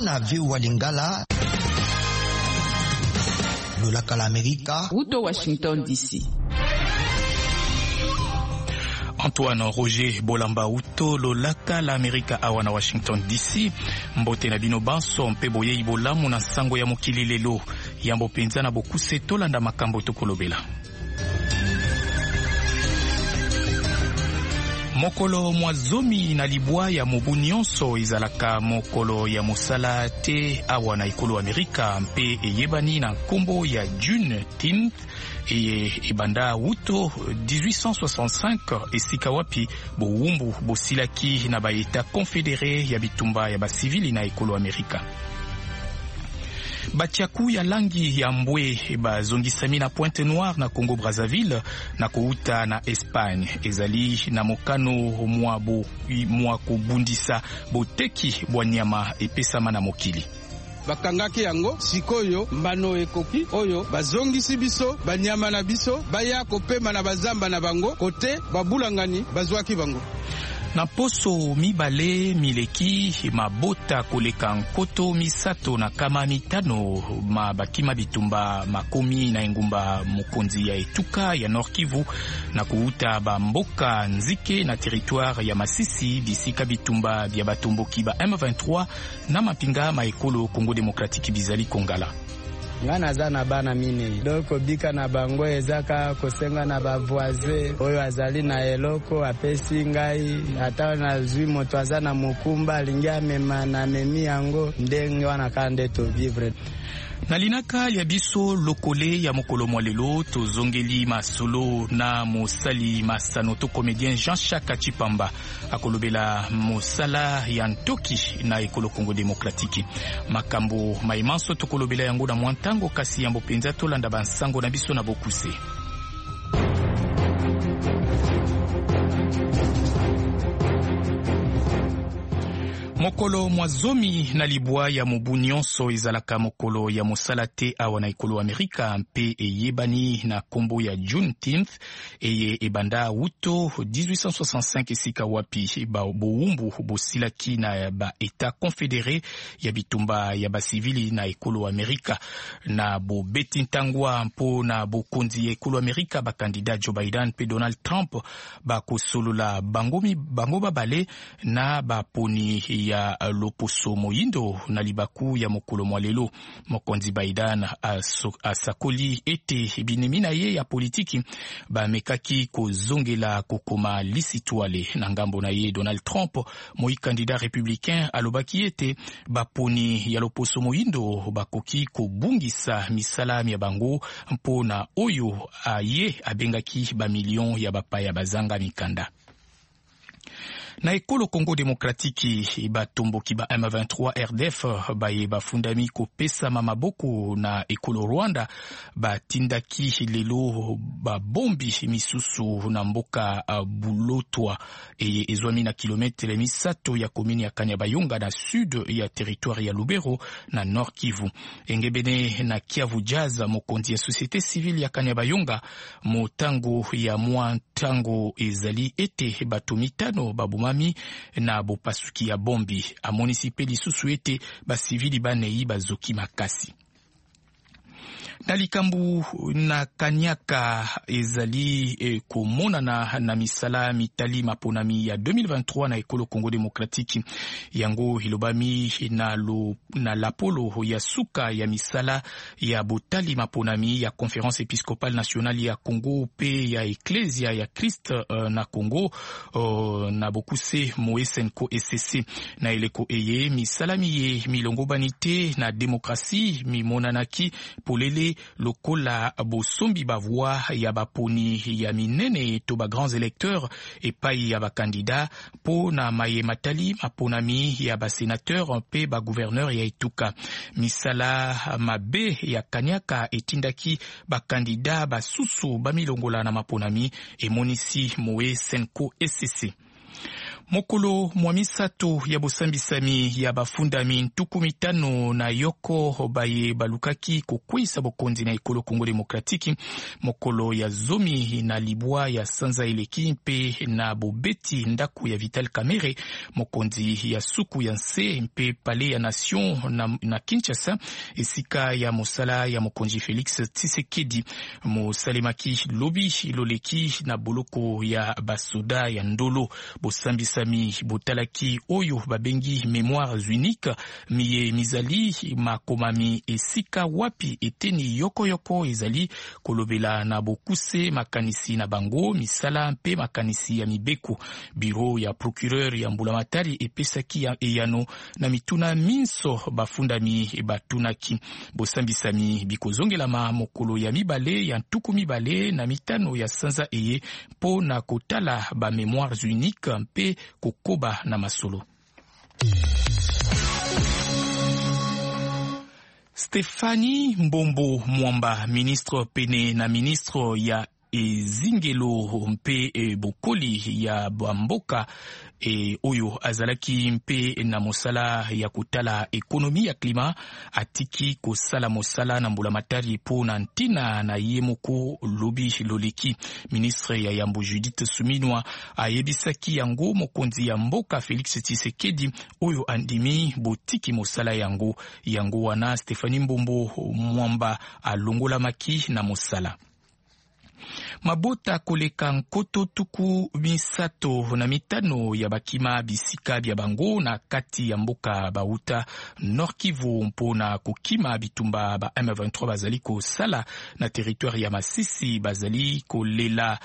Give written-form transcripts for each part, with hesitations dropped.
na VOA Lingala, lolaka la Amerika, Uto Washington DC. Antoine Roger Bolamba Uto lolaka la Amerika awa na Washington DC. Mbote na bino banso mpe boye ibolamu na sango ya mokili lelo. Yambo penza na bokuse tolanda makambo tokolobela. Mokolo mwazomi na libwa ya mobu nyonso izalaka mokolo ya mosala te awa na ikolo Amerika mpe eyebani na nkombo ya Juneteenth ebanda wuto 1865 esika wapi bowumbu bosilaki na baeta confédéré ya bitumba ya basivili na ikolo Amerika. Batiaku ya langi ya mbwe bazongisami na Pointe Noire na Congo Brazzaville na kouta na Espagne ezali na mokano mwa kubundisa boteki bwa nyama epesama na mokili. Bakangaki yango sikoyo mbano ekoki oyo bazongisi biso banyama na biso baya kopema na bazamba na bango kote babulangani bazwaki bango. Na poso mibale mileki mabota koleka nkoto misato na kama mitano mabakima bitumba makomi na engumba mokonzi ya etuka ya Nord Kivu na kuuta ba mboka nzike na territoire ya Masisi bisika bitumba bya batomboki ba M23 na mapinga maekolo Congo Démocratique bizali Kongala. Ngana zana bana mine doko bika na bango ezaka kosenga na bavoise oyo azali na eloko apesi ngai ata na zwi moto azana mukumba alingia mema na memi yango ndenge wana kande to vivre. Na linaka ya biso lokole ya mokolo mwalelo tozongeli masolo na mosali masano to comédien Jean-Jacques Chipamba akolobela mosala ya ntoki na ekolo Congo Démocratique. Makambo maimanso tokolobela yango na mwantango kasi yambo penza tolanda bansango na biso na bokuse. Mokolo mwazomi na libwa ya mobu nyonso ezalaka mokolo ya mosala te awa na ikolo Amerika mpe eyebani na kombo ya Juneteenth ebanda wuto 1865 esika wapi bowumbu bosilaki na ba Etat confédéré ya bitumba ya basivili na ikolo Amerika na bobeti ntangwa mpo na bokonzi ya ikolo Amerika bakandida Joe Biden pe Donald Trump bakosolola bango babale na baponi ya loposo moyindo na libaku ya mokolo mwalelo. Mokonzi Biden asakoli ete binemina ye ya politiki bamekaki kozongela kokoma lisitwale na ngambo na ye. Donald Trump moi candidat républicain alobaki ete baponi ya loposo moyindo bakoki kobungisa misala ya bango mpona oyo ye abengaki ba million ya bapaya bazanga mikanda. Na ekolo Congo Démocratique batomboki ba M23 RDF baye bafundami kopesa maboko na ekolo Rwanda batindaki lelo babombi misusu na mboka Bulotwa ezwami na kilometre misato ya komini ya Kanyabayonga na sud ya territoire ya Lubero na Nord Kivu. Engebene na Kiavu Jazz mokonzi ya société civile ya Kanyabayonga motango ya mwantango ezali ete batomitano babumami na bopasuki ya bombi amonisipe lisusu ete basivili banei bazoki makasi. Na likambu na kanyaka ezali komona na misala mitali maponami ya 2023 na ekolo Congo Démocratique yango hilobami na lapolo ya suka ya misala ya botali maponami ya Conférence épiscopale nationale ya Congo pe ya Ecclesia ya Christ na Congo na bokuse Moesenko SCC na eleko eye misala miye milongo banite na demokrasi mimonanaki polele lokola bosombi bavoi ya baponi ya minene to ba grands électeurs epai ya bakandida po na maye matali maponami ya basénateur pe ba gouverneur ya etuka. Misala mabe ya kanyaka etindaki bakandida basusu bamilongola na maponami emonisi Moe Senko SCC. Mokolo mwa misato ya bosambisami ya bafundami ntuku mitano na yoko baye balukaki kokwisa bokonzi na ekolo Kongo Demokratiki. Mokolo ya zomi na libwa ya sanza eleki mpe na bobeti ndaku ya Vital Kamerhe, mokonzi ya suku ya nse mpe pale ya nation na Kinshasa, esika ya mosala ya mokonzi Felix Tshisekedi. Mosalemaki lobi loleki na boloko ya basoda ya ndolo. Bosambisami botalaki oyo babengi mémoires uniques miye mizali makomami esika wapi eteni yoko ezali kolobela na bokuse makanisi na bango misala mpe makanisi ya mibeko. Biro ya procureur ya Mbulamatari epesaki ya eyano na mituna minso bafundami batunaki. Bosambisami bikozongelama mokolo ya mibale ya ntuku mibale na mitano ya sanza eye po na kotala ba mémoires uniques mpe kokoba na masolo. Stéphanie Mbombo Mwamba, ministre pene na ministre ya ezingelo mpe bokoli ya bamboka oyo azalaki mpe na mosala ya kotala ekonomi ya klima, atiki kosala mosala na Mbulamatari po na ntina na ye moko lobi loleki. Ministre ya Yambo Judith Suminwa ayebisaki yango mokonzi ya mboka Felix Tshisekedi oyo andimi botiki mosala yango wana Stéphanie Mbombo Mwamba alongolamaki na mosala. Mabota koleka nkoto tuku misato na mitano ya bakima bisika bya bango na kati ya mboka bauta Nord Kivu mpona kokima bitumba ba M23 bazali kosala na territoire ya Masisi, bazali kolela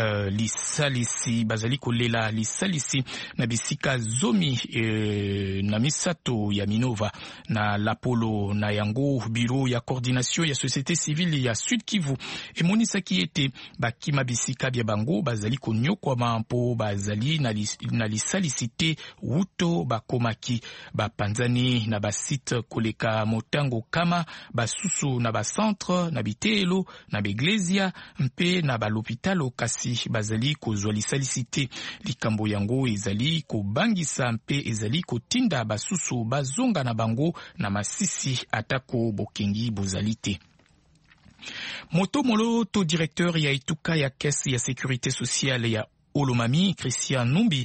lisalisi na bisika zomi na misato ya Minova na Lapolo na yango. Biro ya coordination ya société civile ya Sud Kivu emonisaki ete bakima bisika bya bango bazali konyokwa mampo bazali na lisalisite wuto bakomaki bapanzani na basite koleka motango kama basusu na bacentre na bitelo na beglesia mpe na balopitalo kasi bazali kozwa lisalisite. Likambo yango ezali kobangisa mpe ezali kotinda basusu bazonga na bango na Masisi atako bokengi bozalite. Motomolo to directeur ya ituka ya kesi ya sécurité sociale ya Olomami Christian Numbi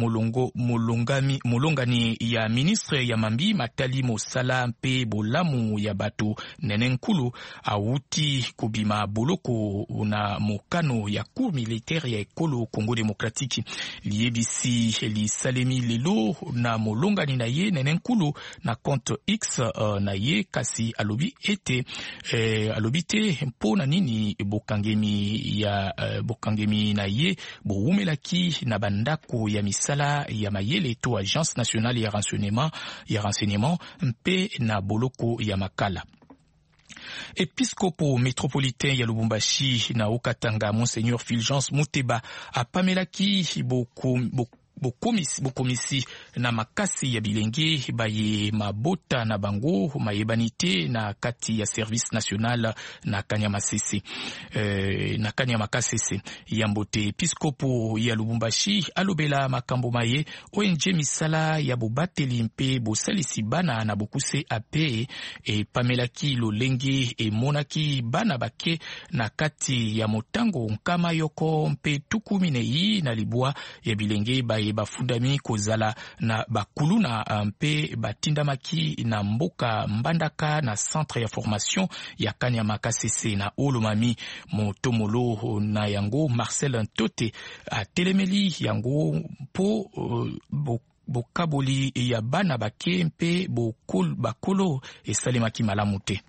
molongani ya ministre ya mambi matali mosala mpe bolamu ya bato nenenkulu awuti kubima boloko na mokano ya cour militaire ya ekolo Congo Demokratiki. Liebisi lisalemi lelo na molongani na ye nenenkulu na compte X na ye kasi alobi te mpona nini bokangemi na ye umelaki na bandako ya misala ya mayele to Agence nationale ya renseignement mpe na boloko ya makala. Episcopo métropolitain ya Lubumbashi na Okatanga Monseigneur Fulgence Muteba apamelaki bokomisi na makasi ya bilenge baye mabota na bango mayebanite na kati ya service national na Kanyamasese na Kanyamakasese yambote. Episkopo ya Lubumbashi alobela makambo maye ONG misala ya bobateli mpe bosalisi bana na bokuse ape pamelaki lolenge monaki bana bake na kati ya motango nkama yoko mpe tukuminei na libwa ya bilenge baye bafundami kozala na bakuluna mpe batindamaki na mboka mbandaka na centre ya formation ya Kanyamakasese na Olomami. Motomolo na yango Marcel Ntote atelemeli yango po bokaboli ya bana bake mpe bakolo esalemaki malamu te.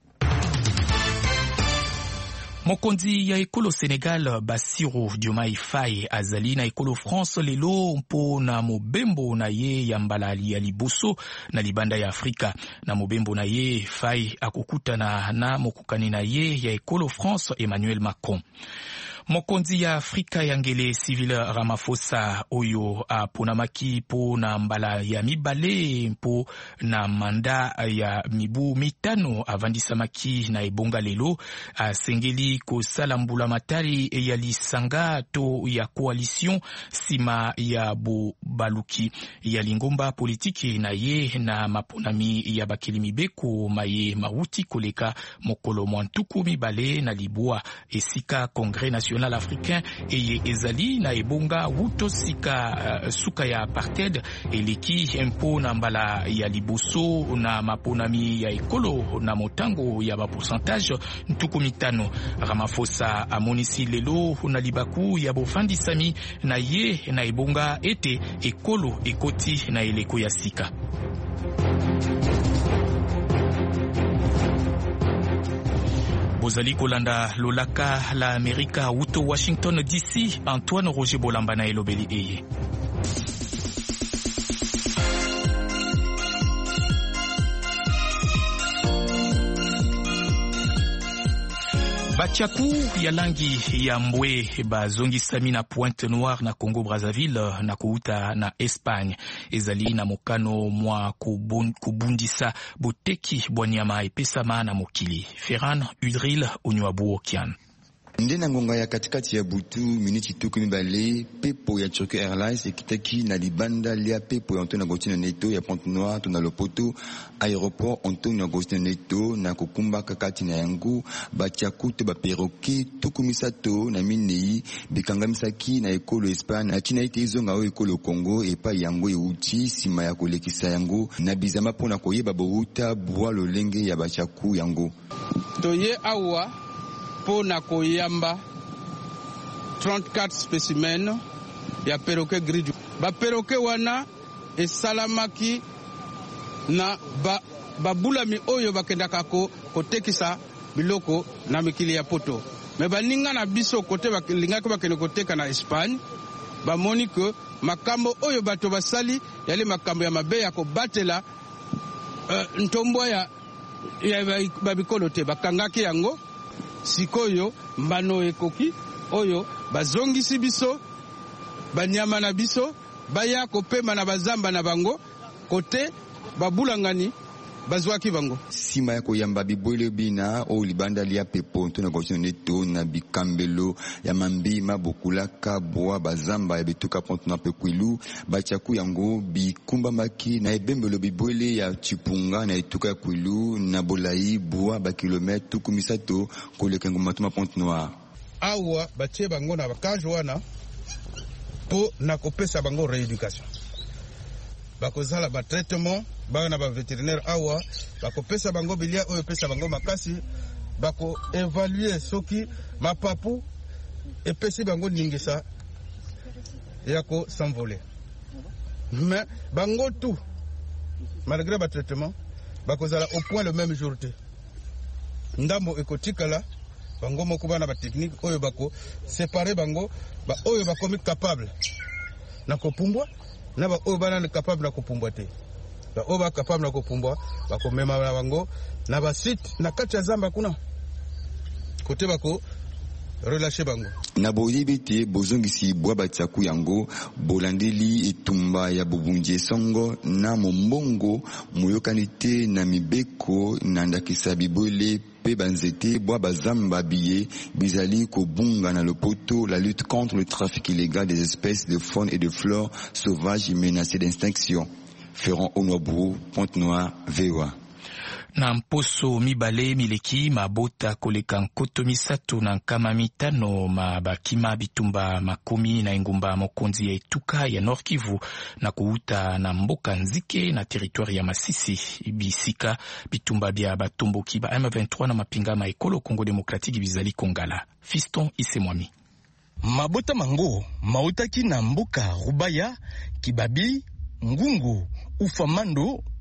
Mokonzi ya ekolo Senegal Bassirou Diomaye Faye azali na ekolo France lelo mpo na mobembo na ye ya mbalali ya liboso na libanda ya Afrika. Na mobembo na ye Faye akokutana na mokukani na ye ya ekolo France Emmanuel Macron. Mokonzi ya Afrika yangele Cyril Ramaphosa oyo aponamaki po na mbala ya mibale po na manda ya mibu mitano avandisamaki na ebonga lelo asengeli kosala mbula matari ya lisanga to ya coalition sima ya baluki ya lingomba politiki na ye na maponami ya bakeli mibeko maye mauti koleka mokolo mwantuku mibale na libua esika Congrès national africain eye ezali na ebonga wuto sika suka ya apartheid eleki empo na mbala ya liboso na maponami ya ekolo na motango ya ba pourcentage ntuku mitano. Ramaphosa amonisi lelo na libaku ya bofandisami na ye na ebonga ete ekolo ekoti na eleko ya sika. Bozali kolanda lolaka la Amerika uto Washington DC. Antoine Roger Bolamba na elobeli eye. Bachaku ya langi ya mbwe bazongisami na Pointe Noire na Congo Brazzaville na kuuta na Espagne ezali na mokano mwa kubundisa boteki bwanyama epesama na mokili. Ferran Udril Onywabu Okian. Ndena ngonga ya katikati ya butu miniti tuku mibale pepo ya Turkish Airlines ekitaki na libanda lia pepo ya Antonio Agostino Neto ya Pointe Noire to na Lopoto aéroport Antonio Agostino Neto na kukumba kakati na yango bachaku to baperoke tuku misato na minei bikangamisaki na ekolo Espagne atina ite izonga o ekolo Congo epa yango euti sima ya kolekisa yango na bizama pona koyeba bouta bwa lolenge ya bachaku yango toye awa po na koyamba 34 spécimens ya perroquet gris. Ba perroquet wana esalamaki na babulami oyo bakendaka kotekisa biloko na mikili ya poto. Me baninga na biso kote balingaki bakende koteka na Espagne bamoni ke makambo oyo bato basali yale makambo ya mabe ya kobatela ntombwa ya babikolo te bakangaki yango. Sikoyo mbano ekoki oyo bazongisi biso banyama na biso baya kopema na bazamba na bango kote babulangani bazwaki bango sima ya koyamba bibwele bina o libanda lia pepo to na Agostino Neto na bikambelo ya mambi mabokulaka boa bazamba ya bituka Pointe Noire pekwilu bachaku yango bikumba maki na ebembelo bibwele ya Chipunga na etuka kwilu na bolai boa ba kilometre tuku misato koleka ngoma to Pointe Noire awa batie bango na bakajo wana po na kopesa bango rééducation bakozala ba traitement bana ba vétérinaire awa bakopesa bango bilia oyo pesa bango makasi bako évaluer soki mapapu epesi bango ningisa yako s'envoler mais bango tout malgré ba traitement bakozala au point le même jour te ndambo ekotikala bango moko bana ba technique oyo bako séparer bango ba oyo bakomi capable na kopumbwa na ba oyo bana capable na kopumbwa te ba oyo ba capable na kopumbwa bakomema na bango na ba site na kati ya zamba kuna kote bako relâcher bango na boyebite bozongisi bwa batsaku yango bolandeli etumba ya bobunje songo na mombongo moyokanite na mibeko na ndakisa bibole pe banzete bwa bazamba biye bizali kobunga na Lopoto la lutte contre le trafic illégal des espèces de faune et de flore sauvages menacées d'extinction. Ferran Onwabou, Pointe Noire, VOA. Na mposo mibale mileki mabota koleka nkoto misato na nkama mitano mabakima bitumba makumi na engumba mokonzi ya etuka ya Nord Kivu na kuuta na mboka nzike na territoire ya Masisi bisika bitumba bya batomboki ba M23 na mapinga ma ekolo Congo Démocratique bizali Kongala. Fiston Isemwami. Mabota mango mautaki na mboka Rubaya, Kibabi, Ngungu, Ufamando,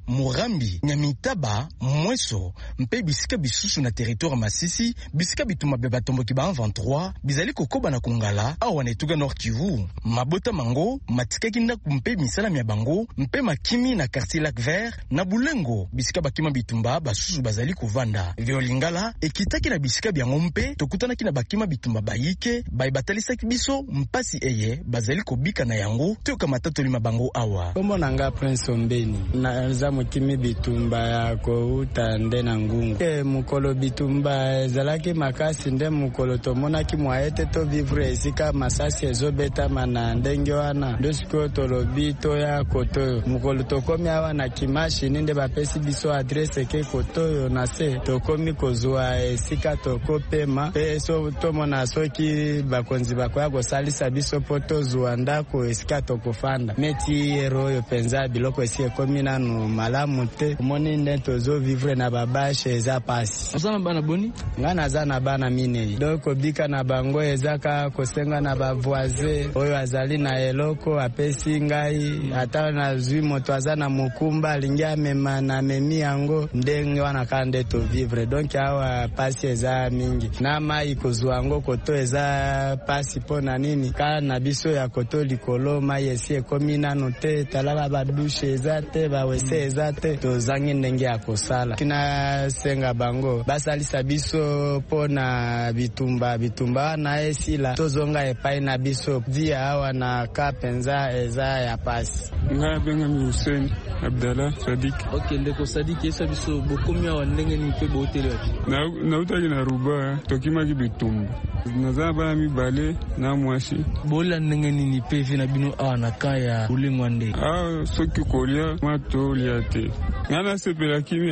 Murambi, Nyamitaba, Mweso, mpe bisika bisusu na territoire Masisi, bisika bituma bebatomboki ba 23, bizali kokoba na Kongala, awa na Etuga Nord Kivu. Mabota mango, matikaki ndaku mpe misala mia bango, mpe makimi na quartier Lac Vert, na Bulengo, bisika bakima bitumba, basusu bazali kovanda. Violingala, ekitaki na bisika biango mpe, tokutana ki na bakima bitumba bayike, baibatelisaki biso, mpasi eye, bazali kobika na yango, teo matatoli mabango awa. Kombo nanga Prince Ombeni na za mukimi bitumba ya kouta nde na ngungu mukolo bitumba ezalaki makasi nde mukolo tomonaki mwaete to vivre esika masasi ezobeta mana ndenge wana ndo siko tolobi toya kotoyo mukolo tokomi awa na Kimashi ninde bapesi biso adresse ke kotoyo na se tokomi kozwa esika tokopema pe so tomona soki bakonzi bakoya kosalisa biso po tozwa ndako esika tokofanda meti ero penza biloko esi ekomi nanu malamu te moni nde tozo vivre na babashe eza pasi ozana bana boni nga naza na bana minei doko bika na bango ezaka kosenga na bavoise oyo azali na eloko apesi ngai ata nazwi moto aza na mukumba alingi amema na memi yango ndenge wana ka nde to vivre donc awa pasi eza mingi na mai kozwa yango koto eza pasi mpo na nini ka na biso ya koto likolo mai esi ekomi nanu te talaba badushe eza te bawese eza te tozangi ndenge ya kosala kina senga bango basalisa biso po na bitumba wana esila tozonga epai na biso via awa na kapenza eza ya pasi nga benga mi Hussein Abdallah Sadik. Okay, ndeko Sadik esa biso bokomi awa ndenge ni pe botele na utaki na ruba tokima ki bitumba naza bana mibale na mwasi bola ndenge ni pe vina bino awa na kaya ulingwande soki kolia matolia te ngana sepela kimi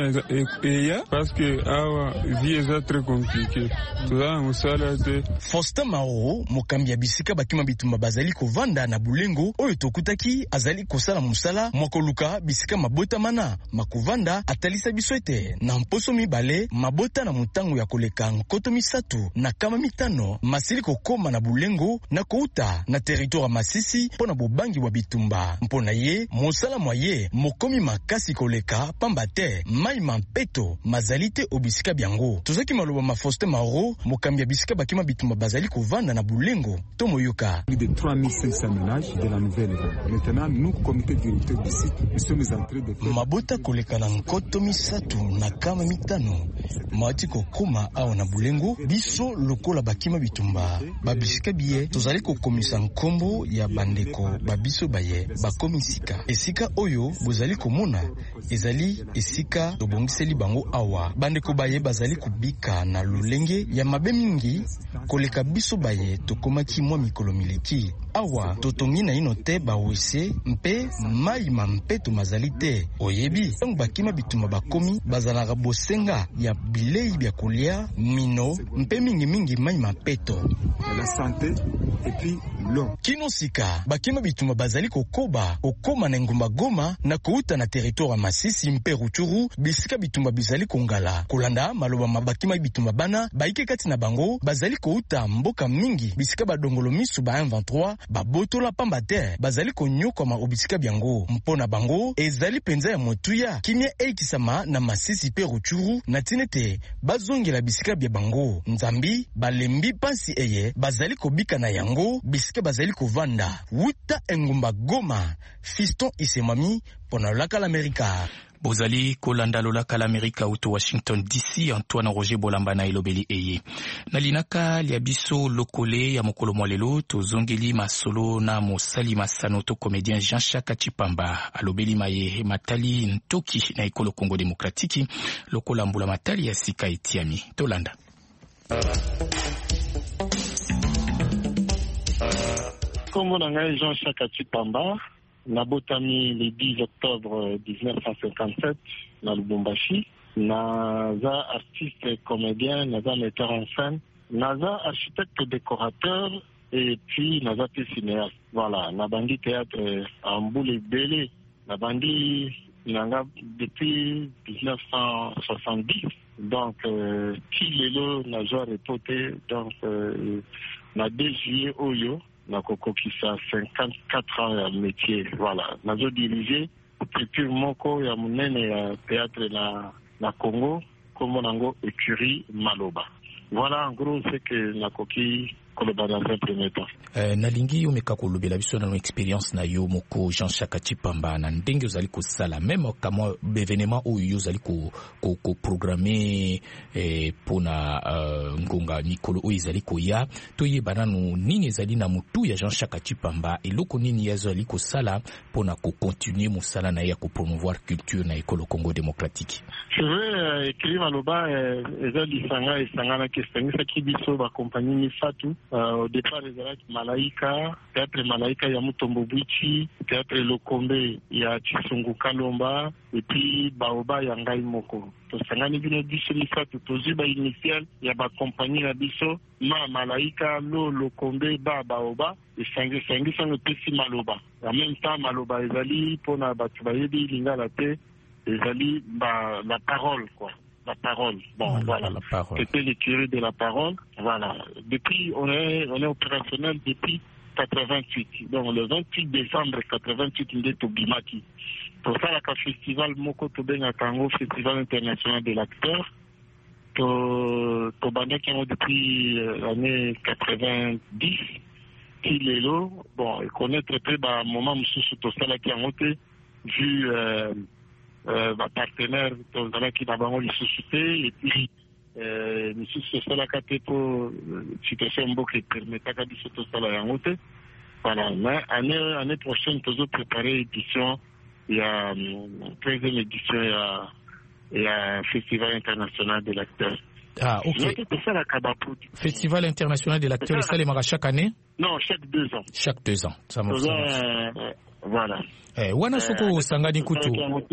eya parce que awa vie eza très compliqué tozala mosala te. Faustin Mao mokambi ya bisika bakima bitumba bazali kovanda na Bulengo oyo tokutaki azali kosala musala mwakoluka bisika mabota mana makovanda atalisa biso ete na mposo mibale mabota na mutango ya koleka nkoto misatu na kama mitano masili kokoma na Bulengo na kouta na territoire Masisi pona bobangi wa bitumba mpona ye mosala mwaye mokomi makasi koleka pamba te mai mampeto mazalite obisika biango tozaki maloba ma Faustin Mao mokambi ya bisika bakima bitumba bazali kovanda na Bulengo to moyoka de 3500 ménages de la nouvelle maintenant nous comité directeur du site nous sommes en train de mabota koleka na nkoto misatu na kama mitano mawati kokoma awa na Bulengo biso lokola bakima bitumba babisika biye tozali kokomisa nkombo ya bandeko babiso baye bakomisika esika oyo bozali komona ezali esika tobongiseli bango awa bandeko baye bazali kubika na lolenge ya mabe mingi koleka biso baye tokomaki mwa mikolo mileki awa totongi na ino te bawese mpe mai mampeto mazali te oyebi ntango bakima bituma bakomi bazalaka bosenga ya bilei bya kolia mino mpe mingi mai mampeto la santé et puis l'eau kino sika bakima bituma bazali kokoba okoma na ngumba Goma na kouta na territoire Masisi mpe Ruchuru bisika bitumba bizali kongala kolanda maloba mabakima bitumba bana baike kati na bango bazali kouta mboka mingi bisika badongolo misu ba 23 babotola pamba te bazali konyoka ma obisika biango mpona bango ezali penza ya motuya kimia ekisama na Masisi pe Ruchuru na tinete bazongela bisika bya bango nzambi balembi pasi eye bazali kobika na yango bisika bazali kovanda wuta engumba Goma Fiston Isemami pona laka l'Amerika bozali kolanda lolaka l'Amerika uto Washington DC Antoine Roger Bolamba na elobeli eye nalinaka lia biso lokole ya mokolo mwalelo tozongeli masolo na mosali masano to comédien Jean-Jacques Chipamba alobeli maye matali ntoki na ekolo Congo Demokratiki lokola mbula matali ya sika etiami tolanda Kombo na ngai Jean-Jacques Chipamba nabotami le 10 octobre 1957 na Lubumbashi. Naza artiste comédien, naza metteur en scène, naza architecte décorateur et puis naza cinéaste. Voilà, nabandi théâtre en boule belé, nabandi nanga depuis 1970. Donc Kilelo naza reporté donc na 2 juillet Oyo. Na kokokisa 54 ans à métier. Voilà. Nazo dirigé structure moko ya munene ya théâtre na Congo comme nango écurie Maloba. Voilà en gros ce que nakoki koloba dans un premier temps. Nalingi yo meka kolobela biso na expérience na yo moko Jean-Jacques Tshipamba na ndenge ozali kosala même kama événement oyo ozali ko programmer pona ngonga mikolo oyo ezali koya toyeba nanu nini ezali na mutu ya Jean-Jacques Tshipamba eloko nini ezali kosala pona ko continuer mosala na ya ko promouvoir culture na ekolo Congo démocratique. Je veux écrire Maloba ezali sanga na kestengisa kibiso ba compagnie Mifatu. Au départ, les Malaika, théâtre Malaika, il y a Mutombo Bwichi, théâtre Lokombe, il y a Chisungu Kalomba, et puis Baoba, il y a Ngai Moko. Donc, ça n'a pas été tout initial, il y a ma compagnie la biso, Malaika, Lokombe, Baoba, et Sangi sont le petit Maloba. En même temps, Maloba, ils allaient pour la Batubayebi, Lingalate, ils allaient la parole, quoi. La parole. Bon, voilà. C'était l'écurie de la parole. Voilà. Depuis, on est opérationnel depuis 88. Donc, le 28 décembre 88, il est au Bimaki. Pour ça, le festival Moko Tobenga Tango, festival international de l'acteur. Tobanda qui ont depuis l'année 90, il est là. Bon, il connaît très peu, moment, monsieur Soutosala qui a monté, vu, partenaire qui n'a pas eu société et puis monsieur Sosala Kate pour situation beaucoup qui permet à dire tout ça là en haute. Voilà, mais année prochaine toujours préparer édition, il y a 13e édition, il y a festival international de l'acteur. Ah, ok. Festival international de l'acteur, ça les marra chaque année? Non, chaque 2 ans. Chaque 2 ans, ça marche. Voilà. Wana soko sangani kutu.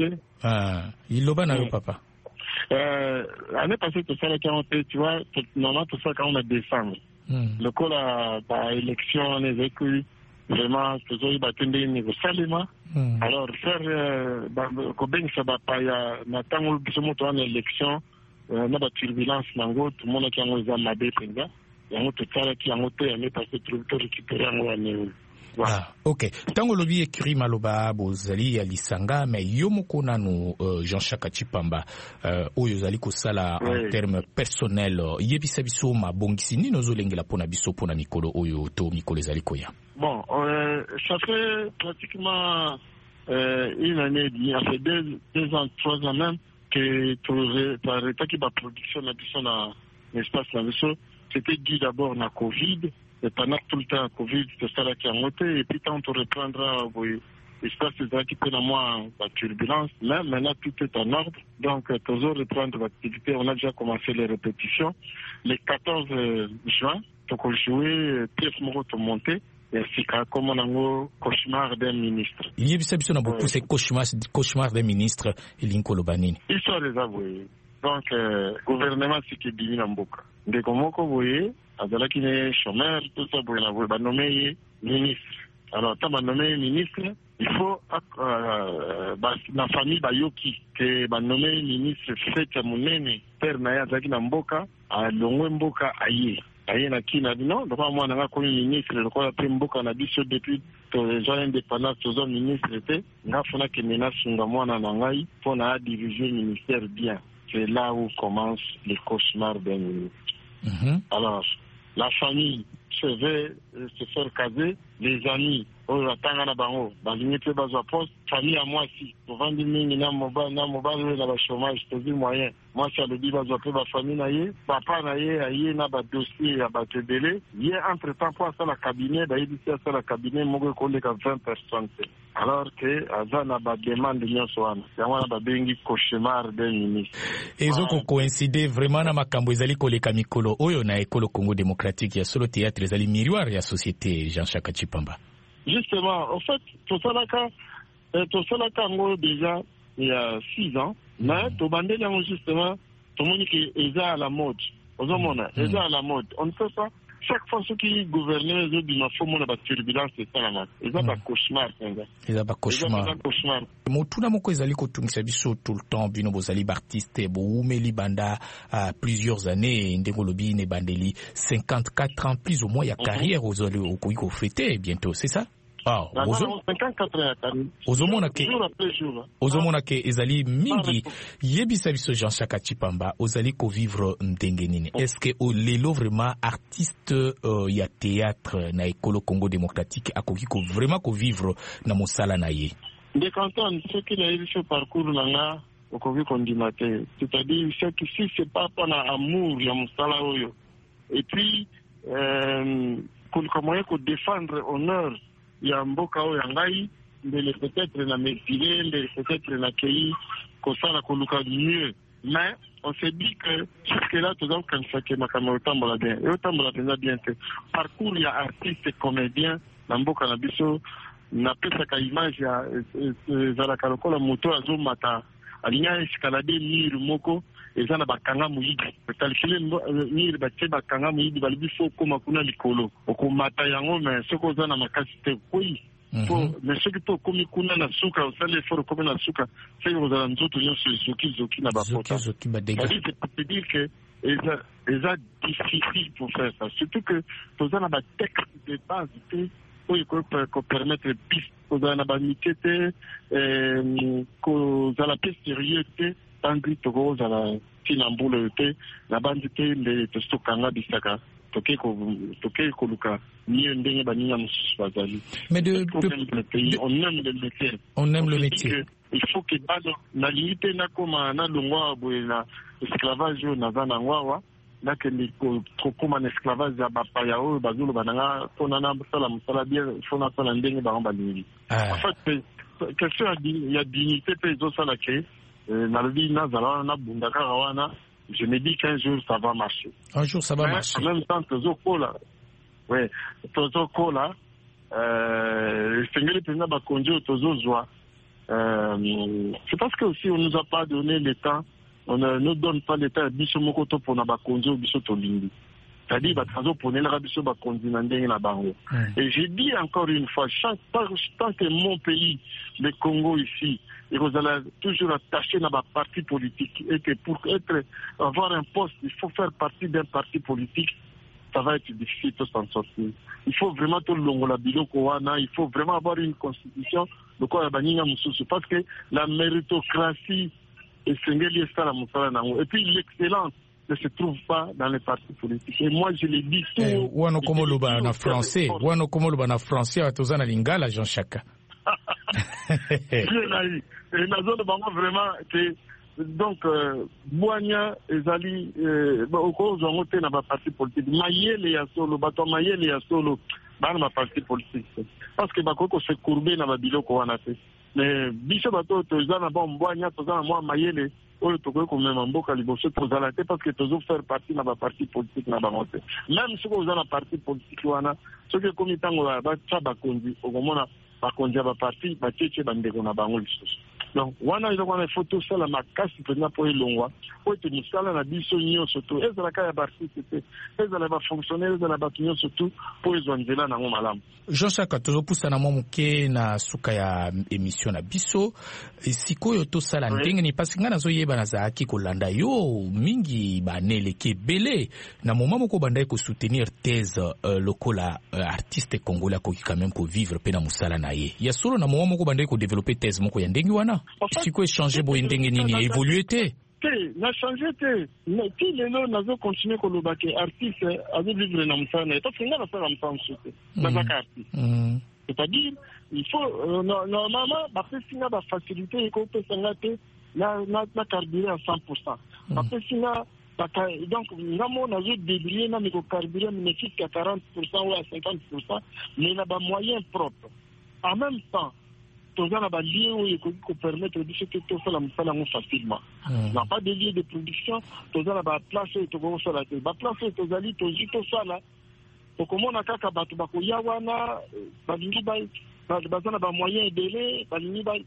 Iloba na yo papa. L'année passée tout ça là quand tu vois normalement tout ça quand on a décembre. Le coup là par élection les véhicules vraiment toujours il batende ni salima. Alors faire ko ça va pas ya na tango biso moto en élection na ba turbulence nango tout le monde qui a mabe penga. Yango tout ça là qui a monté année passée tout récupérer en année. Voilà. Ah, ok. Tango lobi écrit Maloba bozali ya lisanga mais yo moko nanu Jean-Jacques Tshipamba oyo zali kosala en termes personnels yebisa biso mabongisi nini ozolengela pona biso pona mikolo oyo to mikolo ezali koya. Bon, ça fait pratiquement une année, ça fait 2 ans, 3 ans même que tu as arrêté la production dans l'espace là. C'était dû d'abord à la Covid. Et pendant tout le temps, Covid, c'est ça là qui a monté. Et puis, quand on reprendra, l'espace est qui peut avoir la turbulence. Là, maintenant, tout est en ordre. Donc, toujours reprendre l'activité. On a déjà commencé les répétitions. Le 14 juin, donc on jouait pièce moto montée. Et c'est comme on a un cauchemar d'un ministre. Il y a beaucoup ces cauchemar d'un ministre, Ilinko Lobanini. Histoire des avoués. Donc, gouvernement, c'est qui est bien en boucle. Dès qu'on vous voyez, alors qu'il est chômeur, tout ça, vous l'avez nommé ministre. Alors, quand on nommé ministre, il faut, la famille Bayoki, que va nommer ministre, fait que mon aîné, père Naya Zaki Namboka, à Longwe Mboka Aye. Aye na qui n'a dit non, donc moi, on a connu ministre, le quoi, après Mboka, on a dit sur depuis, les gens indépendants, tous les ministres étaient, n'a pas que menace, on a moi, on a pour diriger le ministère bien. C'est là où commence le cauchemar d'un ministre. Alors, la famille se faire caser, les amis, famille à moi aussi. Pour vendre na mobile, la chômage, c'est moyen. Moi, ça le dit, la famille naïe, papa naïe, na ba dossier, à ba tebele. Il y a entre temps, pour ça, la cabinet, il dit ça, la cabinet, mon collègue à 20 personnes. Alors que, à na ba demande de Nyoswana. C'est moi, ba bengi cauchemar d'un ministre. Et ils ont coïncidé vraiment na makambo, ils allaient coller kamikolo. Oyo na école Congo démocratique, il y a solo théâtre, ils allaient miroir, il y a société Jean-Jacques Tshipamba. Justement, en fait, tout ça là, déjà, il y a 6 ans, mais tout bandé là, justement, tout le monde qui est à la mode. Aux hommes, est à la mode. On fait ça. Chaque fois, ceux qui gouvernent, ils ont dit, il faut la turbulence, c'est ça la mode. Ils ont pas cauchemar, ils ont pas cauchemar. Motuna moko ezali kotungisa biso tout le temps, bino bozali artiste, boumeli banda à plusieurs années, ndeko lobi ne bandeli 54 ans plus ou moins, il y a carrière aux ozali au fêter bientôt, c'est ça? ozomona ke ezali mingi yebisa biso Jean-Jacques Chipamba ozali ko vivre ndenge nini. Est-ce que lelo vraiment artiste ya théâtre na ekolo Congo démocratique akoki ko vraiment ko vivre na mosala na ye? De canton ce qui a eu ce parcours là okoki kondimate, c'est-à-dire que si c'est pas pour l'amour ya mosala oyo et puis comment ko défendre honneur ya mboka oyo ngai ndele peut-être na mesile ndele peut-être na kei ko sala ko luka mieux, mais on s'est dit que jusque là tout donc quand ça que makambo tambola bien et tambola bien que parcours ya artiste comédien na mboka na biso na pesa ka image ya za la lokola moto azomata alinya escalader mur moko eza na bakanga muyidi calculer mur batie bakanga muyidi balibi fo koma kuna likolo okomata yango mais soko za na makasi te koi po mais ce que komi kuna na suka osale foro komi na suka c'est ozala nzoto nyonso zoki na bapota c'est pour dire que eza difficile pour faire ça, surtout que tozana ba texte de base te oyo ko permettre piste kozala na bamike te kozala pe sérieux te tangi tokozala tina mbula te na bandi te nde tostokanga bisaka toke koluka mieux ndenge baninga mosusu bazali. Mais on aime le métier. Il faut que bado na limite na koma na longwa boye na esclavage na zana ngwawa na que les comme en esclavage ya bapaya oyo bazulu bananga pona na sala musala bien fona sala ndenge ba balingi. En fait question ya dignité pe zo sala ke na vie na zala na bundaka wana, je me dis qu'un jour ça va marcher. Un jour ça va marcher. En même temps tozo kola. Ouais, tozo kola sengeli pena ba konjo tozo zwa. C'est parce que aussi on nous a pas donné le temps. On ne nous donne pas l'état biso moko to pona ba konjo biso to lindi. C'est-à-dire ba trazo pona la biso ba konzina ndenge na bango. Et j'ai dit encore une fois, tant que mon pays, le Congo ici, et vous allez toujours attacher dans ma parti politique et que pour avoir un poste, il faut faire partie d'un parti politique. Ça va être difficile de s'en sortir. Il faut vraiment tout le long la biloko wana, il faut vraiment avoir une constitution de quoi baninga mususu parce que la méritocratie et puis l'excellence ne se trouve pas dans les partis politiques. Et moi je le dis tout. Wano komo luba na français, wano komo luba na français atozana lingala Jean-Jacques. Et na zone bango vraiment que donc boanya ezali oko zongote na ba parti politique mayele ya solo bato mayele ya solo bana ma parti politique parce que bakoko se courber na babiloko wana te mais biso bato tozana ba boanya tozana moi mayele oyo tokoki komema mboka liboso tozala te parce que tozo faire partie na ba parti politique na bango te même si ozana parti politique wana soki komi tango ba tsa bakonzi okomona bakonzi ya ba parti bacheche bandeko na bango lisusu. Donc wana ilo kwana photo sala makasi pena po elongwa po te misala na biso nyonso to ezala ka ya artiste te ezala ba fonctionnaire ezala ba nyonso to po ezonzela na malamu. Jean-Jacques tozopusa na momuke na suka ya émission na biso sikoyo to sala ndenge ni parce ngana zoyeba na zaaki kolanda yo mingi baneleke belé na moment moko bandai ko soutenir thèse lokola artiste congolais ko quand même ko vivre pe na musala na ye ya solo na moment moko bandai ko développer thèse moko ya ndenge wana. Si quoi changer boy ndenge nini évoluer te na changer te mais qui lelo nazo continuer ko lobake artiste azo vivre na msana to finga na sala msana sote na artiste c'est-à-dire il faut normalement ba finga ba facilité ko pesa ngate na carburant à 100% ba finga donc ngamo nazo débrouiller na miko carburant mais jusqu'à 40% ou à 50% mais na ba moyens propres en même temps tozana ba lieu où il peut permettre de se tout faire la musala facilement. N'a pas de lieu de production, tozana ba place to go sala te. Ba place tozali tozito sala. To komona kaka batu bako yawana balingi ba bazana ba moyen délai, balingi ba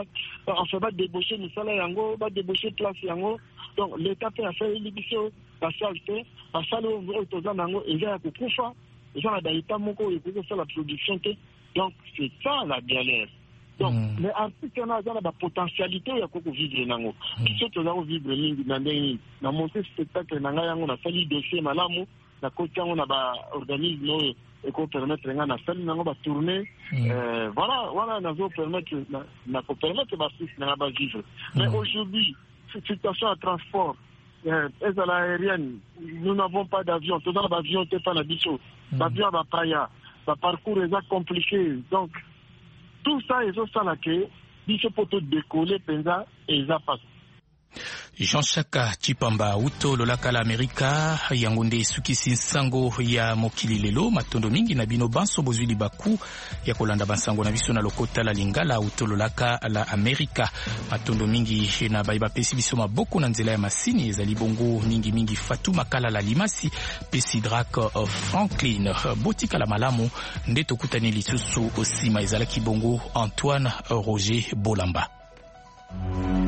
enfin ba débaucher musala yango, ba débaucher place yango. Donc l'état fait affaire l'édition ba salte, ba salo tozana yango eza ko kufa, eza na daita moko e ko faire la production te. Donc c'est ça la galère. Donc, les artistes ont la potentialité de vivre nango. Qui sont vivre mingi nandeni na monter spectacle nanga yango na sali dossier malamu na côté on a ba organisme et qu'on permette rien à faire, on va tourner. Voilà, nous allons permettre de vivre. Mais aujourd'hui, cette situation à transport, à l'aérienne, nous n'avons pas d'avion. Tout dans l'avion, tu n'es pas l'habitude. L'avion va pas y avoir. Le parcours est compliqué. Donc, tout ça, ils ont ça là que, il faut tout décoller, penza, et ils ont pas. Jean-Chaka Chipamba uto lolaka la Amerika yangonde sukisi nsango ya mokili lelo matondo mingi na bino banso bozwili baku ya kolanda bansango na biso na lokota la Lingala uto lolaka la Amerika matondo mingi na baiba pesi biso maboko na nzela ya masini ezali bongo mingi Fatou Makala la Limasi pesi Drak Franklin botika la malamu nde tokutani lisusu osima ezalaki bongo Antoine Roger Bolamba.